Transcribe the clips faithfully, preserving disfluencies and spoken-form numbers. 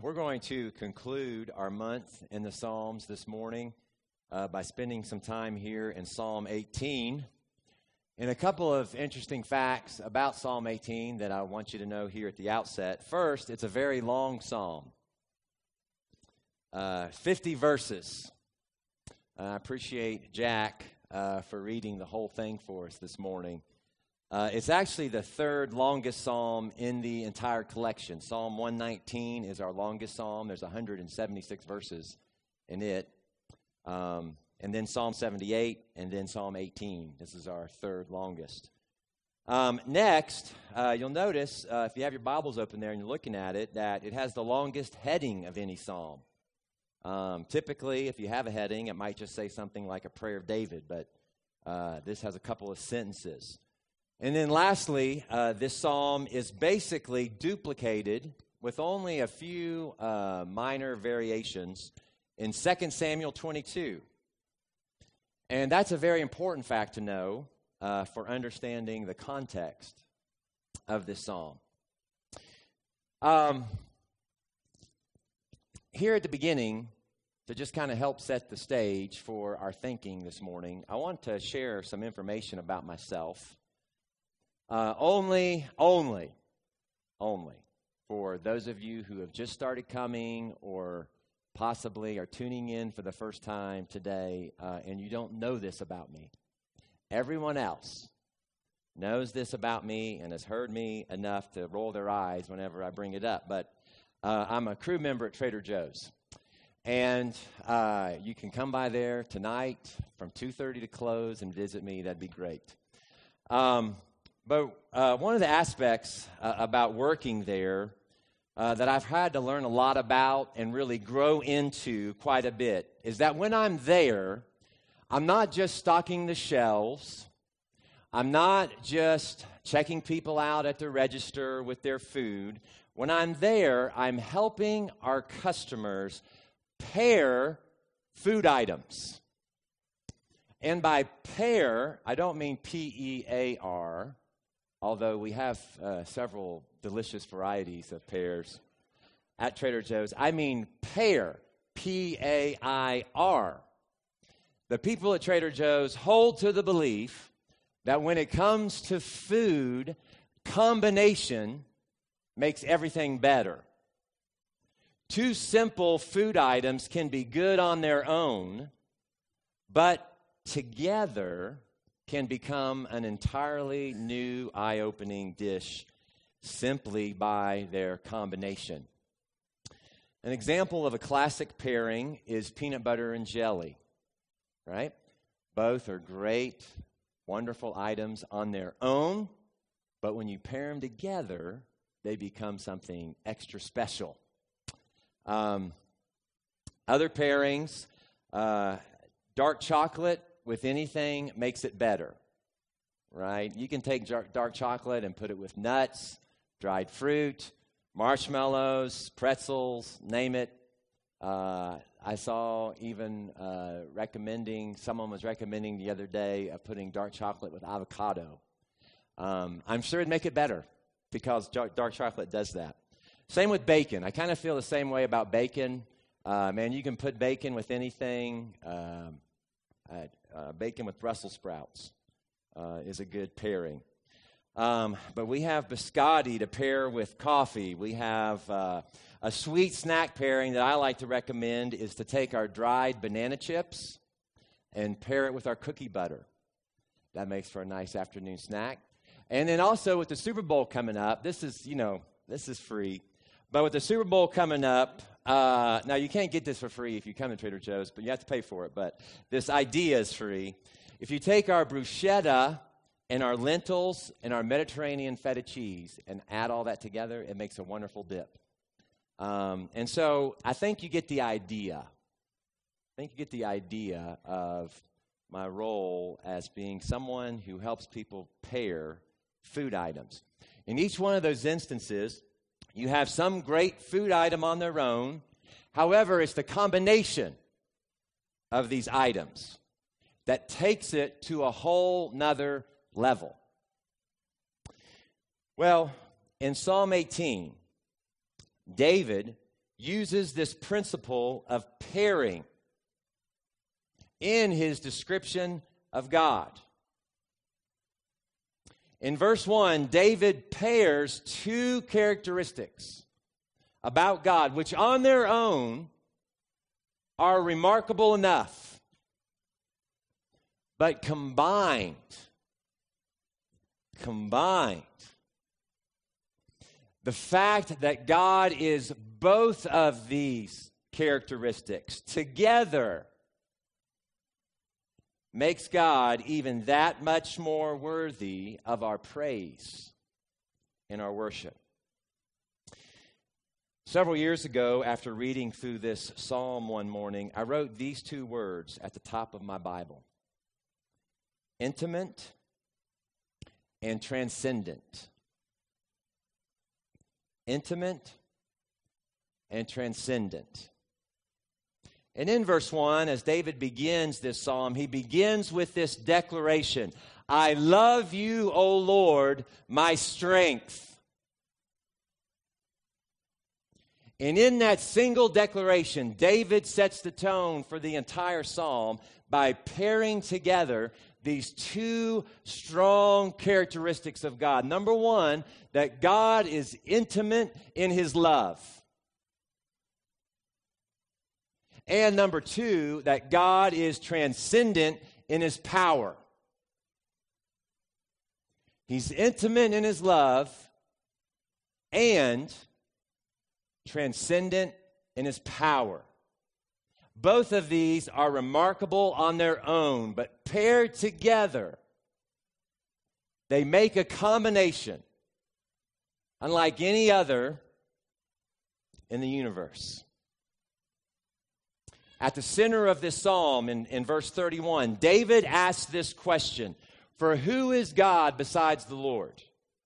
we're going to conclude our month in the Psalms this morning uh, by spending some time here in Psalm eighteen. And a couple of interesting facts about Psalm eighteen that I want you to know here at the outset. First, it's a very long psalm, uh, fifty verses. Uh, I appreciate Jack uh, for reading the whole thing for us this morning. Uh, it's actually the third longest psalm in the entire collection. Psalm one nineteen is our longest psalm. There's one hundred seventy-six verses in it. Um, and then Psalm seventy-eight, and then Psalm eighteen. This is our third longest. Um, next, uh, you'll notice, uh, if you have your Bibles open there and you're looking at it, that it has the longest heading of any psalm. Um, typically, if you have a heading, it might just say something like a prayer of David, but uh, this has a couple of sentences. And then lastly, uh, this psalm is basically duplicated with only a few uh, minor variations in Second Samuel twenty-two. And that's a very important fact to know uh, for understanding the context of this psalm. Um, here at the beginning, to just kind of help set the stage for our thinking this morning, I want to share some information about myself. Uh, only, only, only for those of you who have just started coming or possibly are tuning in for the first time today uh, and you don't know this about me. Everyone else knows this about me and has heard me enough to roll their eyes whenever I bring it up. But uh, I'm a crew member at Trader Joe's. And uh, you can come by there tonight from two thirty to close and visit me. That'd be great. Um But uh, one of the aspects uh, about working there uh, that I've had to learn a lot about and really grow into quite a bit is that when I'm there, I'm not just stocking the shelves. I'm not just checking people out at the register with their food. When I'm there, I'm helping our customers pair food items. And by pair, I don't mean P E A R. Although we have uh, several delicious varieties of pears at Trader Joe's. I mean pair, P A I R. The people at Trader Joe's hold to the belief that when it comes to food, combination makes everything better. Two simple food items can be good on their own, but together can become an entirely new, eye-opening dish simply by their combination. An example of a classic pairing is peanut butter and jelly, right? Both are great, wonderful items on their own, but when you pair them together, they become something extra special. Um, other pairings, uh, dark chocolate with anything makes it better, right? You can take dark chocolate and put it with nuts, dried fruit, marshmallows, pretzels, name it. Uh, I saw even uh, recommending, someone was recommending the other day of putting dark chocolate with avocado. Um, I'm sure it'd make it better because dark chocolate does that. Same with bacon. I kind of feel the same way about bacon. Uh, man, you can put bacon with anything. Um, uh, Uh, bacon with Brussels sprouts uh, is a good pairing. Um, but we have biscotti to pair with coffee. We have uh, a sweet snack pairing that I like to recommend is to take our dried banana chips and pair it with our cookie butter. That makes for a nice afternoon snack. And then also with the Super Bowl coming up, this is, you know, this is free. But with the Super Bowl coming up, uh, now you can't get this for free if you come to Trader Joe's, but you have to pay for it. But this idea is free. If you take our bruschetta and our lentils and our Mediterranean feta cheese and add all that together, it makes a wonderful dip. Um, and so I think you get the idea. I think you get the idea of my role as being someone who helps people pair food items. In each one of those instances, you have some great food item on their own. However, it's the combination of these items that takes it to a whole nother level. Well, in Psalm eighteen, David uses this principle of pairing in his description of God. In verse one, David pairs two characteristics about God, which on their own are remarkable enough, but combined, combined, the fact that God is both of these characteristics together makes God even that much more worthy of our praise and our worship. Several years ago, after reading through this psalm one morning, I wrote these two words at the top of my Bible: intimate and transcendent. Intimate and transcendent. And in verse one, as David begins this psalm, he begins with this declaration: I love you, O Lord, my strength. And in that single declaration, David sets the tone for the entire psalm by pairing together these two strong characteristics of God. Number one, that God is intimate in his love. And number two, that God is transcendent in his power. He's intimate in his love and transcendent in his power. Both of these are remarkable on their own, but paired together, they make a combination unlike any other in the universe. At the center of this psalm, in, in verse thirty-one, David asks this question: for who is God besides the Lord?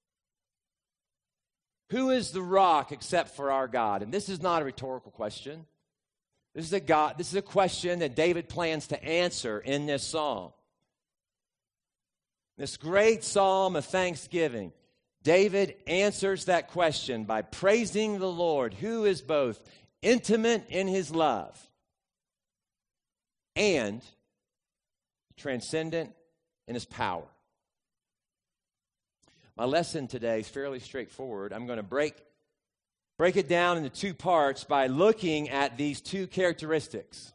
Who is the rock except for our God? And this is not a rhetorical question. This is a God, this is a question that David plans to answer in this psalm. This great psalm of thanksgiving, David answers that question by praising the Lord, who is both intimate in his love and transcendent in his power. My lesson today is fairly straightforward. I'm going to break, break it down into two parts by looking at these two characteristics.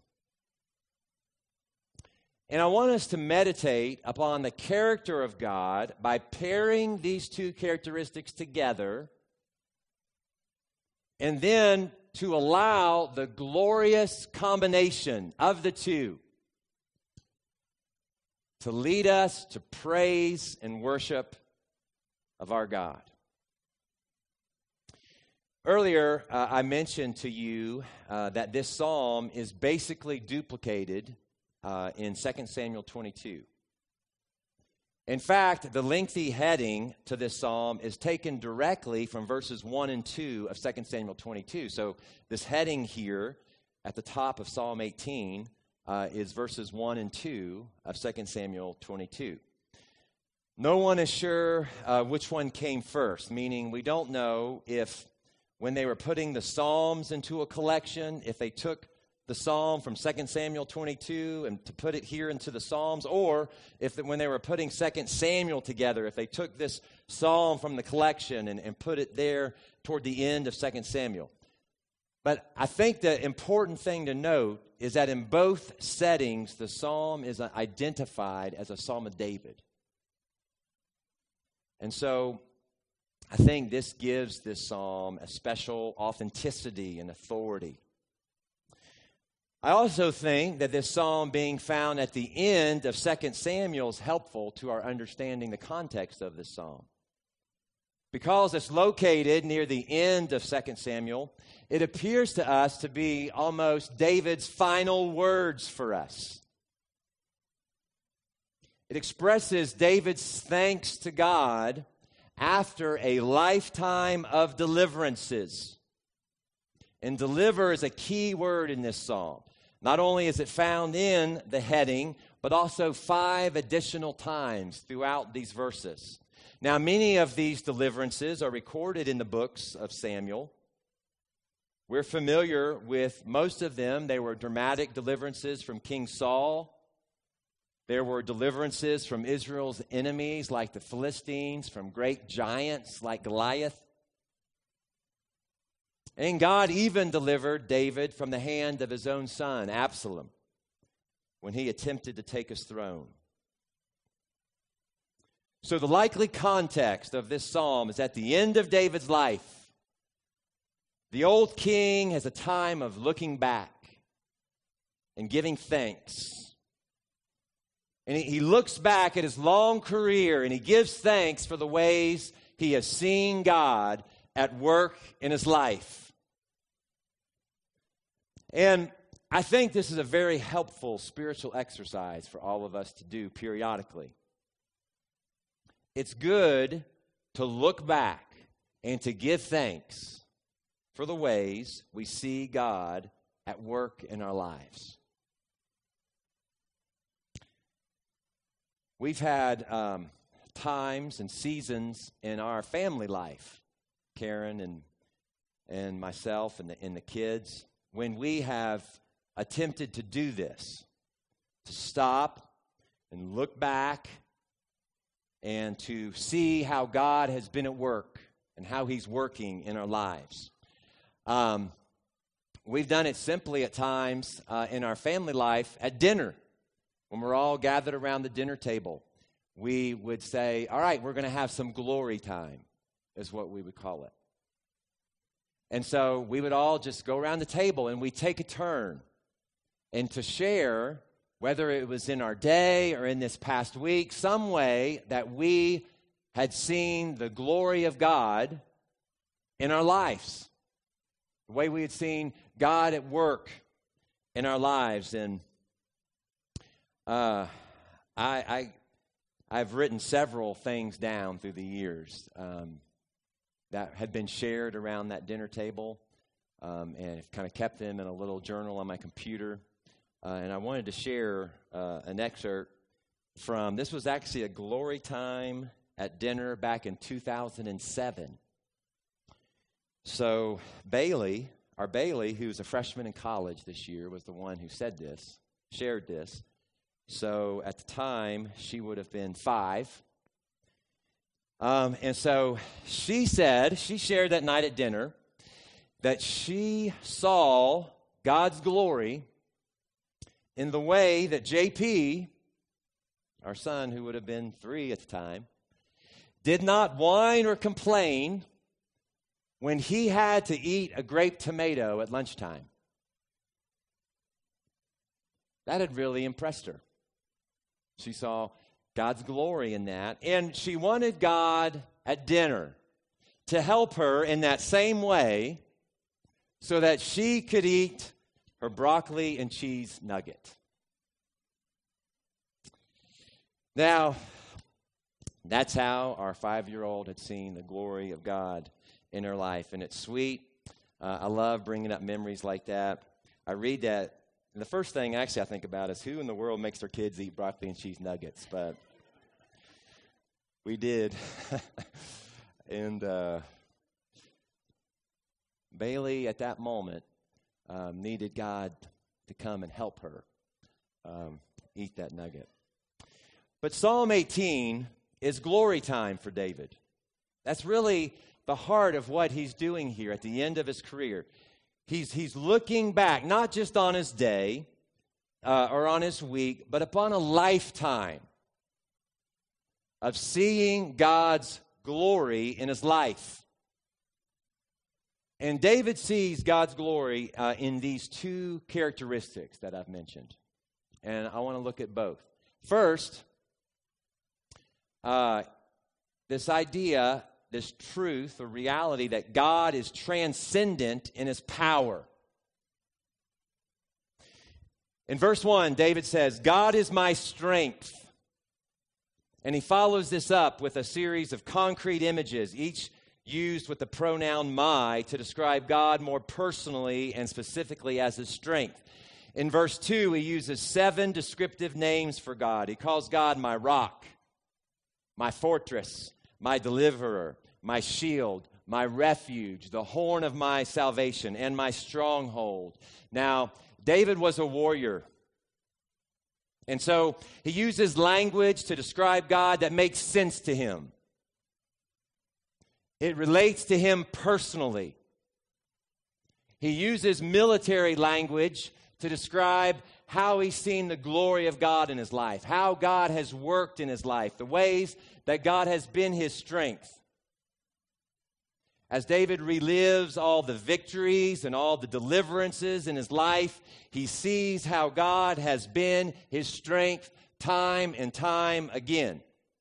And I want us to meditate upon the character of God by pairing these two characteristics together, and then to allow the glorious combination of the two to lead us to praise and worship of our God. Earlier, uh, I mentioned to you uh, that this psalm is basically duplicated uh, in Second Samuel twenty-two. In fact, the lengthy heading to this psalm is taken directly from verses one and two of Second Samuel twenty-two. So this heading here at the top of Psalm eighteen uh, is verses one and two of Second Samuel twenty-two. No one is sure uh, which one came first, meaning we don't know if when they were putting the Psalms into a collection, if they took the Psalm from Second Samuel twenty-two and to put it here into the Psalms, or if the, when they were putting Second Samuel together, if they took this Psalm from the collection and, and put it there toward the end of Second Samuel. But I think the important thing to note is that in both settings, the Psalm is identified as a Psalm of David. And so I think this gives this psalm a special authenticity and authority. I also think that this psalm being found at the end of Second Samuel is helpful to our understanding the context of this psalm. Because it's located near the end of Second Samuel, it appears to us to be almost David's final words for us. It expresses David's thanks to God after a lifetime of deliverances. And deliver is a key word in this psalm. Not only is it found in the heading, but also five additional times throughout these verses. Now, many of these deliverances are recorded in the books of Samuel, We're familiar with most of them. They were dramatic deliverances from King Saul. There were deliverances from Israel's enemies like the Philistines, from great giants like Goliath. And God even delivered David from the hand of his own son, Absalom, when he attempted to take his throne. So the likely context of this psalm is at the end of David's life. The old king has a time of looking back and giving thanks. And he, he looks back at his long career and he gives thanks for the ways he has seen God at work in his life. And I think this is a very helpful spiritual exercise for all of us to do periodically. It's good to look back and to give thanks for the ways we see God at work in our lives. We've had um, times and seasons in our family life, Karen and and myself and the, and the kids, when we have attempted to do this, to stop and look back and to see how God has been at work and how he's working in our lives. Um, we've done it simply at times uh, in our family life at dinner. When we're all gathered around the dinner table, we would say, all right, we're going to have some glory time, is what we would call it. And so we would all just go around the table and we take a turn and to share, whether it was in our day or in this past week, some way that we had seen the glory of God in our lives. The way we had seen God at work in our lives. And uh, I, I, I've written several things down through the years um, that had been shared around that dinner table, um, and I've kind of kept them in a little journal on my computer. Uh, and I wanted to share uh, an excerpt from, this was actually a glory time at dinner back in two thousand seven. So Bailey, our Bailey, who's a freshman in college this year, was the one who said this, shared this. So at the time, she would have been five. Um, and so she said, she shared that night at dinner, that she saw God's glory in the way that J P, our son, who would have been three at the time, did not whine or complain when he had to eat a grape tomato at lunchtime. That had really impressed her. She saw God's glory in that, and she wanted God at dinner to help her in that same way so that she could eat her broccoli and cheese nugget. Now, that's how our five-year-old had seen the glory of God in her life, and it's sweet. Uh, I love bringing up memories like that. I read that, and the first thing actually I think about is who in the world makes their kids eat broccoli and cheese nuggets, but we did. and uh, Bailey, at that moment, um, needed God to come and help her um, eat that nugget. But Psalm eighteen is glory time for David. That's really the heart of what he's doing here at the end of his career. He's, he's looking back, not just on his day uh, or on his week, but upon a lifetime of seeing God's glory in his life. And David sees God's glory uh, in these two characteristics that I've mentioned. And I want to look at both. First, uh, this idea, this truth or reality that God is transcendent in his power. In verse one, David says, God is my strength. And he follows this up with a series of concrete images, each used with the pronoun my to describe God more personally and specifically as his strength. In verse two, he uses seven descriptive names for God. He calls God my rock, my fortress, my deliverer, my shield, my refuge, the horn of my salvation, and my stronghold. Now, David was a warrior. And so he uses language to describe God that makes sense to him. It relates to him personally. He uses military language to describe how he's seen the glory of God in his life, how God has worked in his life, the ways that God has been his strength. As David relives all the victories and all the deliverances in his life, he sees how God has been his strength time and time again.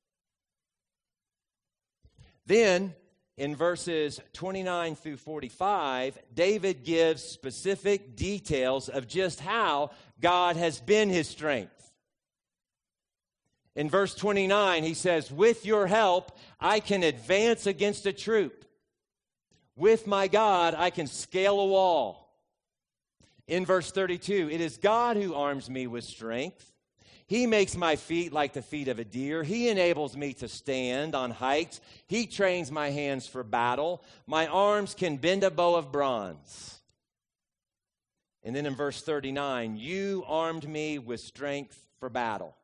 Then, in verses twenty-nine through forty-five, David gives specific details of just how God has been his strength. In verse twenty-nine, he says, "With your help, I can advance against a troop. With my God, I can scale a wall." In verse thirty-two, "It is God who arms me with strength. He makes my feet like the feet of a deer. He enables me to stand on heights. He trains my hands for battle. My arms can bend a bow of bronze." And then in verse thirty-nine, "You armed me with strength for battle."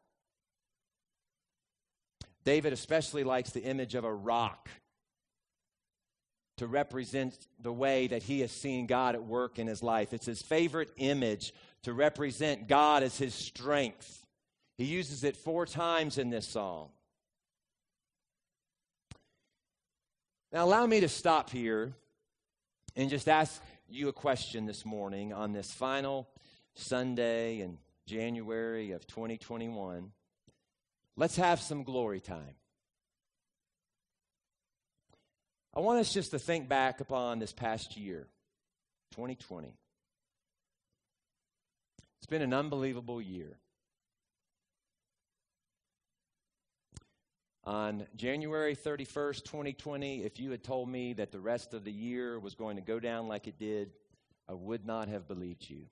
David especially likes the image of a rock to represent the way that he has seen God at work in his life. It's his favorite image to represent God as his strength. He uses it four times in this psalm. Now, allow me to stop here and just ask you a question this morning on this final Sunday in January of twenty twenty-one. Let's have some glory time. I want us just to think back upon this past year, twenty twenty. It's been an unbelievable year. On January thirty-first, twenty twenty, if you had told me that the rest of the year was going to go down like it did, I would not have believed you.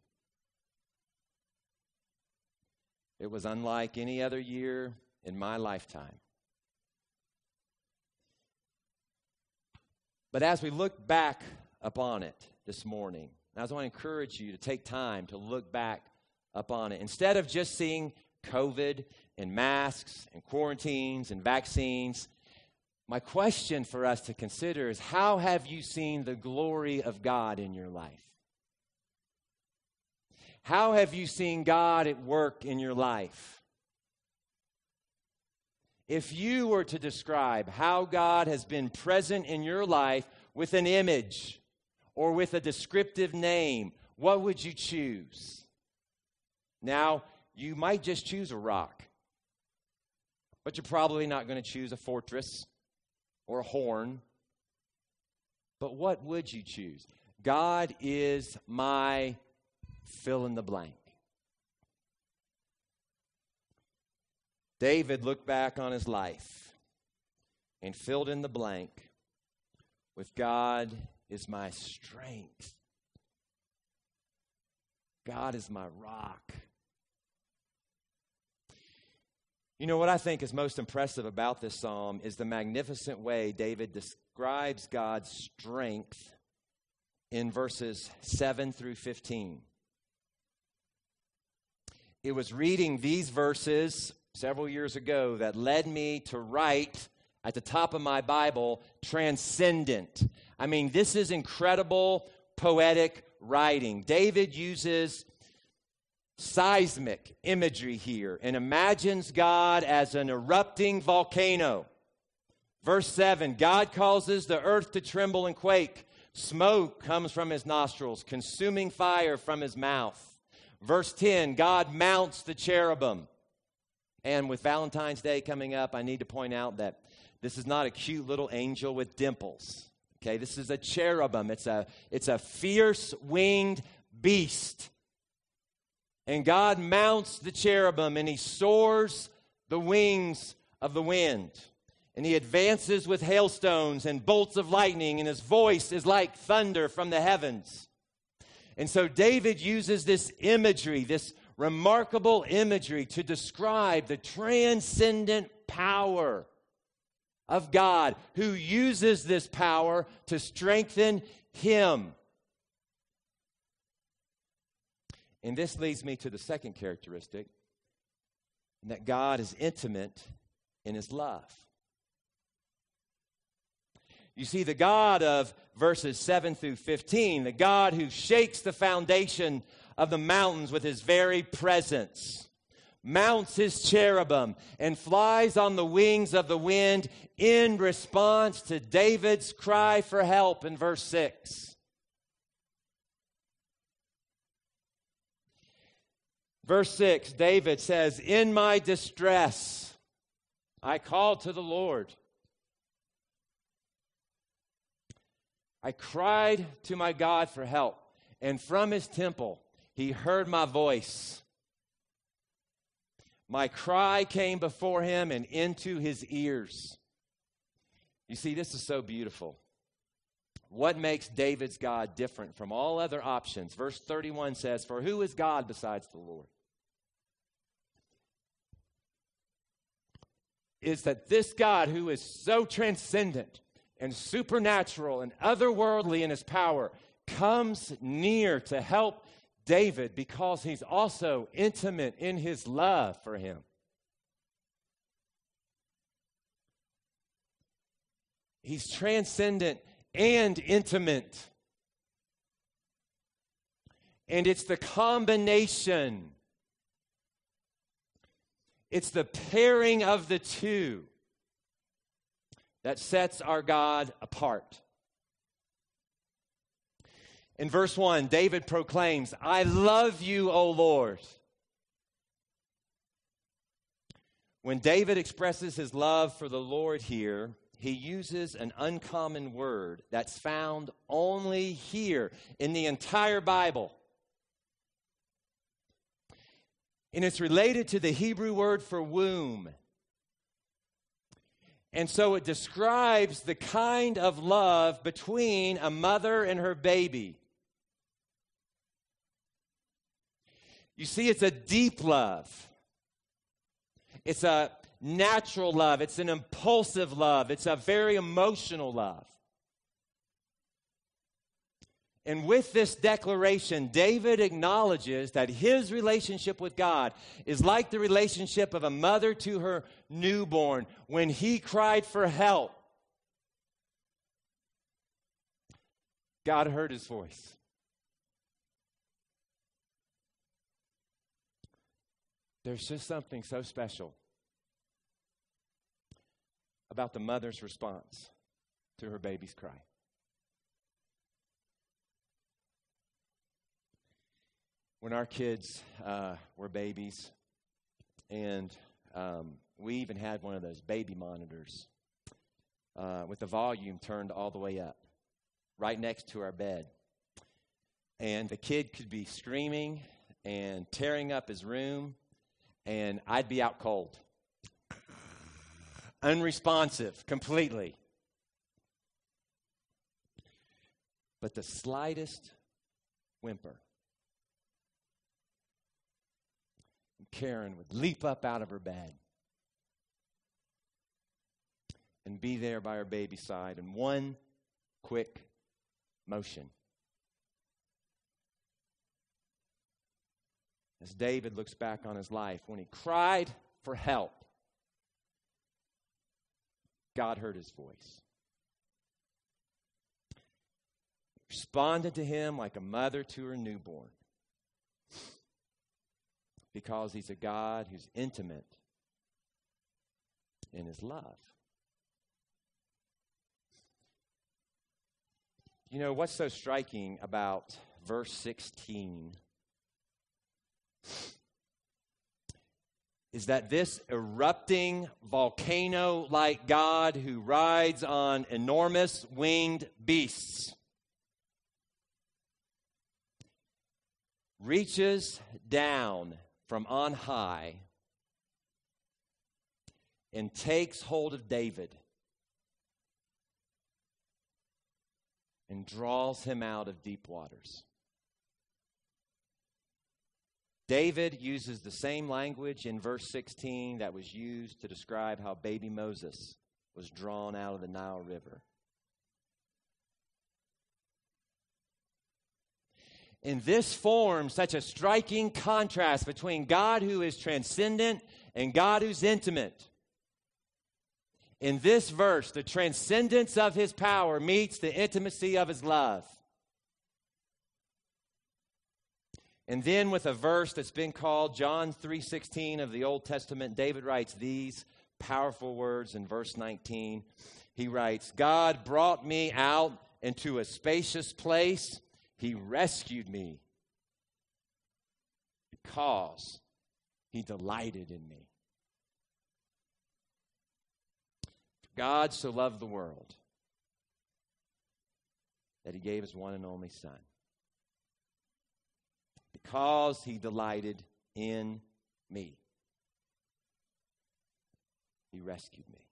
It was unlike any other year in my lifetime. But as we look back upon it this morning, I just want to encourage you to take time to look back upon it. Instead of just seeing COVID and masks and quarantines and vaccines, my question for us to consider is, how have you seen the glory of God in your life? How have you seen God at work in your life? If you were to describe how God has been present in your life with an image or with a descriptive name, what would you choose? Now, you might just choose a rock, but you're probably not going to choose a fortress or a horn. But what would you choose? God is my fill in the blank. David looked back on his life and filled in the blank with God is my strength. God is my rock. You know, what I think is most impressive about this psalm is the magnificent way David describes God's strength in verses seven through fifteen. It was reading these verses several years ago that led me to write at the top of my Bible, transcendent. I mean, this is incredible poetic writing. David uses seismic imagery here and imagines God as an erupting volcano. Verse seven, God causes the earth to tremble and quake. Smoke comes from his nostrils, consuming fire from his mouth. Verse ten, God mounts the cherubim. And with Valentine's Day coming up, I need to point out that this is not a cute little angel with dimples. Okay, this is a cherubim. It's a, it's a fierce winged beast. And God mounts the cherubim and he soars the wings of the wind. And he advances with hailstones and bolts of lightning, and his voice is like thunder from the heavens. And so David uses this imagery, this remarkable imagery, to describe the transcendent power of God who uses this power to strengthen him. And this leads me to the second characteristic, that God is intimate in his love. You see, the God of verses seven through fifteen, the God who shakes the foundation of the mountains with his very presence, mounts his cherubim and flies on the wings of the wind in response to David's cry for help in verse six. Verse six, David says, "In my distress, I called to the Lord. I cried to my God for help, and from his temple he heard my voice. My cry came before him and into his ears." You see, this is so beautiful. What makes David's God different from all other options? Verse thirty-one says, "For who is God besides the Lord?" Is that this God who is so transcendent and supernatural and otherworldly in his power comes near to help David because he's also intimate in his love for him. He's transcendent and intimate. And it's the combination, it's the pairing of the two that sets our God apart. In verse one, David proclaims, "I love you, O Lord." When David expresses his love for the Lord here, he uses an uncommon word that's found only here in the entire Bible. And it's related to the Hebrew word for womb. And so it describes the kind of love between a mother and her baby. You see, it's a deep love. It's a natural love. It's an impulsive love. It's a very emotional love. And with this declaration, David acknowledges that his relationship with God is like the relationship of a mother to her newborn when he cried for help. God heard his voice. There's just something so special about the mother's response to her baby's cry. When our kids uh, were babies, and um, we even had one of those baby monitors uh, with the volume turned all the way up, right next to our bed. And the kid could be screaming and tearing up his room, and I'd be out cold. Unresponsive, completely. But the slightest whimper, Karen would leap up out of her bed and be there by her baby's side in one quick motion. As David looks back on his life, when he cried for help, God heard his voice. Responded to him like a mother to her newborn. Because he's a God who's intimate in his love. You know, what's so striking about verse sixteen is that this erupting volcano-like God who rides on enormous winged beasts reaches down from on high and takes hold of David and draws him out of deep waters. David uses the same language in verse sixteen that was used to describe how baby Moses was drawn out of the Nile River. And this forms such a striking contrast between God who is transcendent and God who's intimate. In this verse, the transcendence of his power meets the intimacy of his love. And then with a verse that's been called John three sixteen of the Old Testament, David writes these powerful words in verse nineteen. He writes, God brought me out into a spacious place. He rescued me because he delighted in me. God so loved the world that he gave his one and only Son. Because he delighted in me, he rescued me.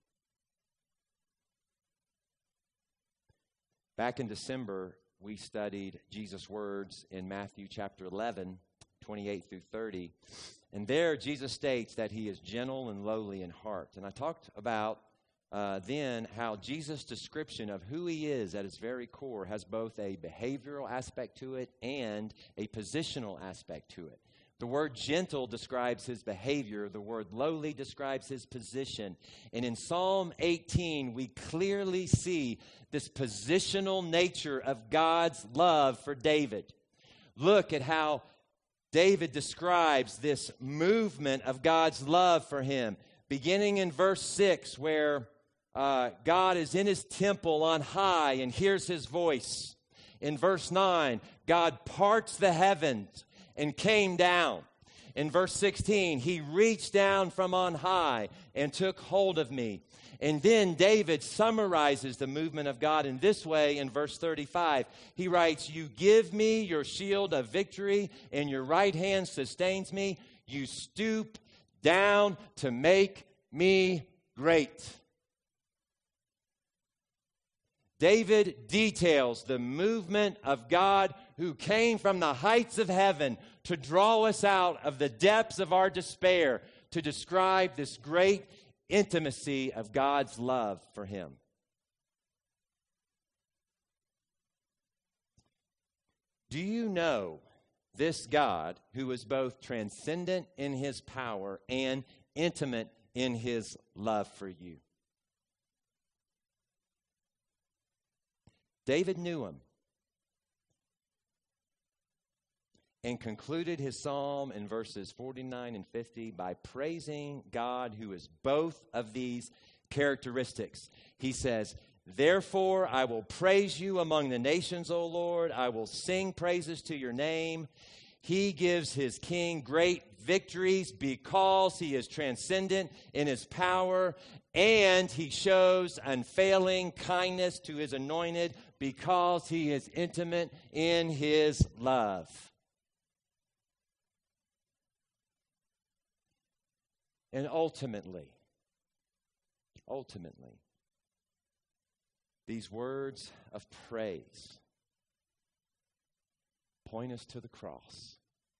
Back in December, we studied Jesus' words in Matthew chapter eleven, twenty-eight through thirty. And there, Jesus states that he is gentle and lowly in heart. And I talked about uh, then how Jesus' description of who he is at his very core has both a behavioral aspect to it and a positional aspect to it. The word gentle describes his behavior. The word lowly describes his position. And in Psalm eighteen, we clearly see this positional nature of God's love for David. Look at how David describes this movement of God's love for him. Beginning in verse six, where uh, God is in his temple on high and hears his voice. In verse nine, God parts the heavens and came down. In verse sixteen, he reached down from on high and took hold of me. And then David summarizes the movement of God in this way in verse thirty-five. He writes, you give me your shield of victory, and your right hand sustains me. You stoop down to make me great. David details the movement of God who came from the heights of heaven to draw us out of the depths of our despair, to describe this great intimacy of God's love for him. Do you know this God who is both transcendent in his power and intimate in his love for you? David knew him and concluded his psalm in verses forty-nine and fifty by praising God who is both of these characteristics. He says, therefore I will praise you among the nations, O Lord. I will sing praises to your name. He gives his king great victories because he is transcendent in his power, and he shows unfailing kindness to his anointed because he is intimate in his love. And ultimately, ultimately, these words of praise point us to the cross.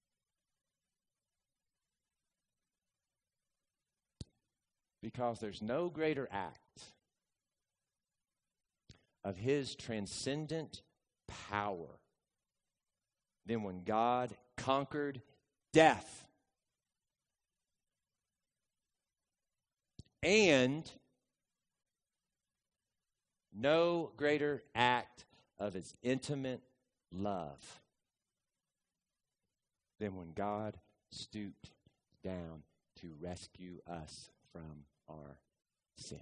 Because there's no greater act of his transcendent power than when God conquered death. And no greater act of his intimate love than when God stooped down to rescue us from our sin.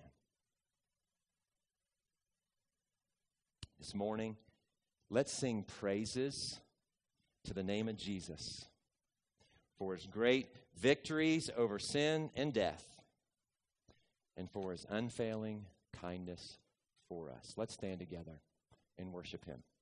This morning, let's sing praises to the name of Jesus for his great victories over sin and death, and for his unfailing kindness for us. Let's stand together and worship him.